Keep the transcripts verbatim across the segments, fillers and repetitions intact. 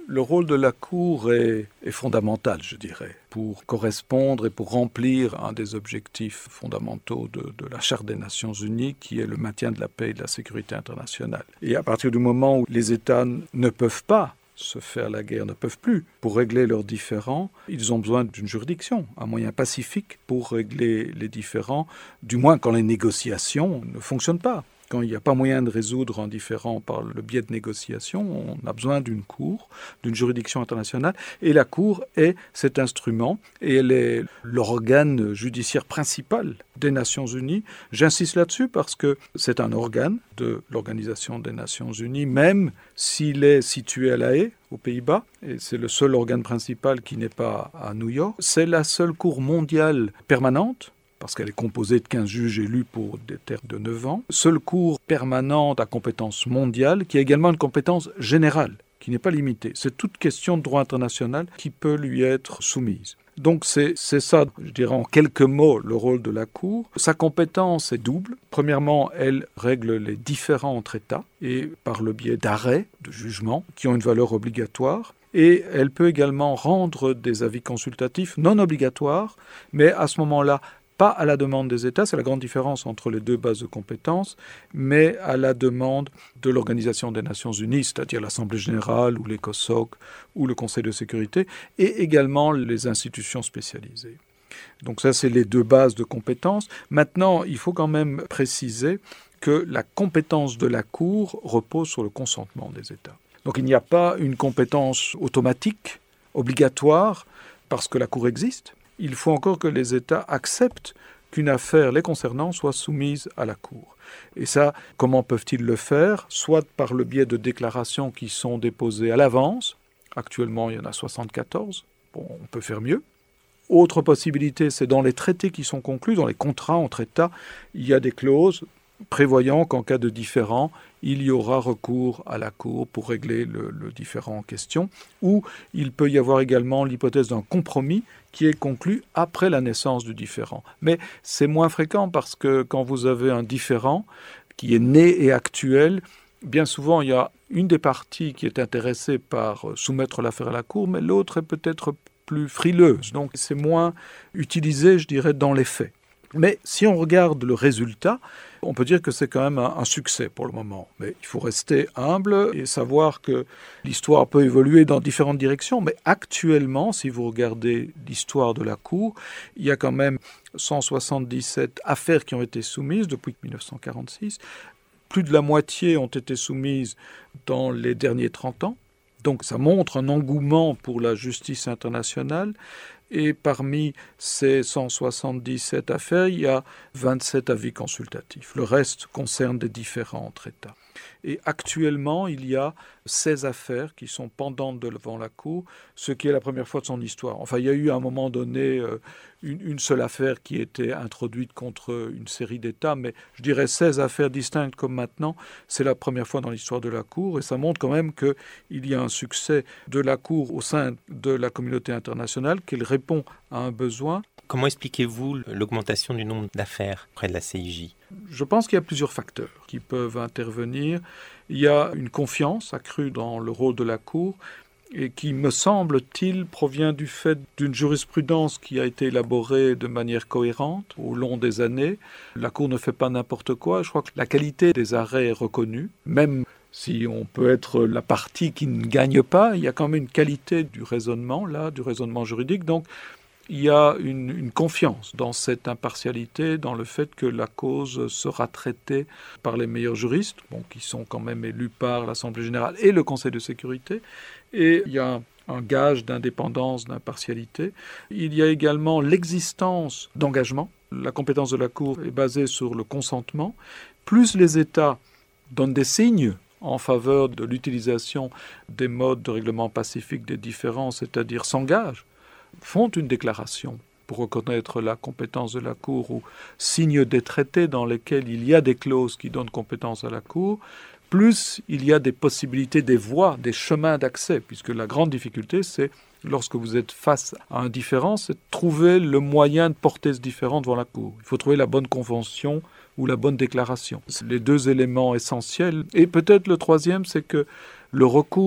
Le rôle de la Cour est, est fondamental, je dirais, pour correspondre et pour remplir un des objectifs fondamentaux de, de la Charte des Nations Unies, qui est le maintien de la paix et de la sécurité internationale. Et à partir du moment où les États ne peuvent pas se faire la guerre, ne peuvent plus, pour régler leurs différends, ils ont besoin d'une juridiction, un moyen pacifique pour régler les différends, du moins quand les négociations ne fonctionnent pas. Quand il n'y a pas moyen de résoudre un différend par le biais de négociations, on a besoin d'une cour, d'une juridiction internationale. Et la cour est cet instrument et elle est l'organe judiciaire principal des Nations Unies. J'insiste là-dessus parce que c'est un organe de l'Organisation des Nations Unies, même s'il est situé à La Haye, aux Pays-Bas, et c'est le seul organe principal qui n'est pas à New York. C'est la seule cour mondiale permanente, parce qu'elle est composée de quinze juges élus pour des termes de neuf ans. Seule cour permanente à compétence mondiale, qui a également une compétence générale, qui n'est pas limitée. C'est toute question de droit international qui peut lui être soumise. Donc c'est, c'est ça, je dirais en quelques mots, le rôle de la Cour. Sa compétence est double. Premièrement, elle règle les différends entre États, et par le biais d'arrêts, de jugements, qui ont une valeur obligatoire. Et elle peut également rendre des avis consultatifs non obligatoires, mais à ce moment-là, pas à la demande des États, c'est la grande différence entre les deux bases de compétences, mais à la demande de l'Organisation des Nations Unies, c'est-à-dire l'Assemblée générale ou l'ECOSOC ou le Conseil de sécurité, et également les institutions spécialisées. Donc ça, c'est les deux bases de compétences. Maintenant, il faut quand même préciser que la compétence de la Cour repose sur le consentement des États. Donc il n'y a pas une compétence automatique, obligatoire, parce que la Cour existe. Il faut encore que les États acceptent qu'une affaire les concernant soit soumise à la Cour. Et ça, comment peuvent-ils le faire ? Soit par le biais de déclarations qui sont déposées à l'avance. Actuellement, il y en a soixante-quatorze. Bon, on peut faire mieux. Autre possibilité, c'est dans les traités qui sont conclus, dans les contrats entre États, il y a des clauses prévoyant qu'en cas de différend, il y aura recours à la Cour pour régler le, le différend en question, ou il peut y avoir également l'hypothèse d'un compromis qui est conclu après la naissance du différend. Mais c'est moins fréquent parce que quand vous avez un différend qui est né et actuel, bien souvent il y a une des parties qui est intéressée par soumettre l'affaire à la Cour, mais l'autre est peut-être plus frileuse. Donc c'est moins utilisé, je dirais, dans les faits. Mais si on regarde le résultat, on peut dire que c'est quand même un, un succès pour le moment. Mais il faut rester humble et savoir que l'histoire peut évoluer dans différentes directions. Mais actuellement, si vous regardez l'histoire de la Cour, il y a quand même cent soixante-dix-sept affaires qui ont été soumises depuis dix-neuf cent quarante-six. Plus de la moitié ont été soumises dans les derniers trente ans. Donc ça montre un engouement pour la justice internationale. Et parmi ces cent soixante-dix-sept affaires, il y a vingt-sept avis consultatifs. Le reste concerne des différends entre États. Et actuellement, il y a seize affaires qui sont pendantes devant la Cour, ce qui est la première fois de son histoire. Enfin, il y a eu à un moment donné euh, une, une seule affaire qui était introduite contre une série d'États, mais je dirais seize affaires distinctes comme maintenant, c'est la première fois dans l'histoire de la Cour, et ça montre quand même qu'il y a un succès de la Cour au sein de la communauté internationale, qu'elle répond à un besoin. Comment expliquez-vous l'augmentation du nombre d'affaires près de la C I J ? Je pense qu'il y a plusieurs facteurs qui peuvent intervenir. Il y a une confiance accrue dans le rôle de la Cour et qui, me semble-t-il, provient du fait d'une jurisprudence qui a été élaborée de manière cohérente au long des années. La Cour ne fait pas n'importe quoi. Je crois que la qualité des arrêts est reconnue, même si on peut être la partie qui ne gagne pas, il y a quand même une qualité du raisonnement, là, du raisonnement juridique. Donc, il y a une, une confiance dans cette impartialité, dans le fait que la cause sera traitée par les meilleurs juristes, bon, qui sont quand même élus par l'Assemblée générale et le Conseil de sécurité. Et il y a un, un gage d'indépendance, d'impartialité. Il y a également l'existence d'engagement. La compétence de la Cour est basée sur le consentement. Plus les États donnent des signes en faveur de l'utilisation des modes de règlement pacifique des différends, c'est-à-dire s'engagent, font une déclaration pour reconnaître la compétence de la Cour ou signent des traités dans lesquels il y a des clauses qui donnent compétence à la Cour, plus il y a des possibilités, des voies, des chemins d'accès, puisque la grande difficulté, c'est lorsque vous êtes face à un différend, c'est de trouver le moyen de porter ce différend devant la Cour. Il faut trouver la bonne convention ou la bonne déclaration. C'est les deux éléments essentiels. Et peut-être le troisième, c'est que le recours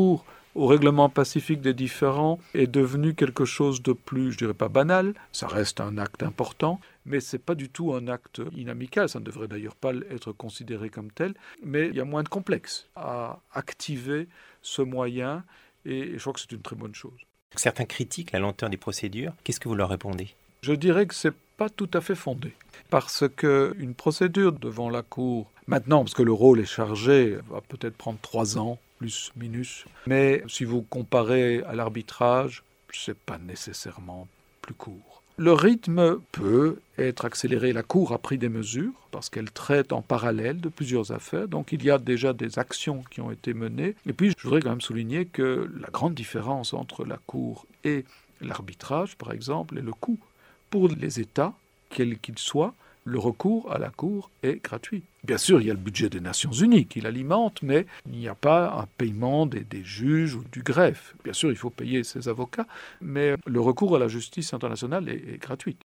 au règlement pacifique des différends est devenu quelque chose de plus, je dirais pas banal, ça reste un acte important, mais ce n'est pas du tout un acte inamical, ça ne devrait d'ailleurs pas être considéré comme tel, mais il y a moins de complexe à activer ce moyen et je crois que c'est une très bonne chose. Certains critiquent la lenteur des procédures, qu'est-ce que vous leur répondez ? Je dirais que ce n'est pas tout à fait fondé, parce qu'une procédure devant la Cour, maintenant, parce que le rôle est chargé, va peut-être prendre trois ans, plus minus, mais si vous comparez à l'arbitrage, ce n'est pas nécessairement plus court. Le rythme peut être accéléré. La Cour a pris des mesures parce qu'elle traite en parallèle de plusieurs affaires. Donc il y a déjà des actions qui ont été menées. Et puis je voudrais quand même souligner que la grande différence entre la Cour et l'arbitrage, par exemple, est le coût. Pour les États, quels qu'ils soient, le recours à la Cour est gratuit. Bien sûr, il y a le budget des Nations Unies qui l'alimente, mais il n'y a pas un paiement des, des juges ou du greffe. Bien sûr, il faut payer ses avocats, mais le recours à la justice internationale est, est gratuit.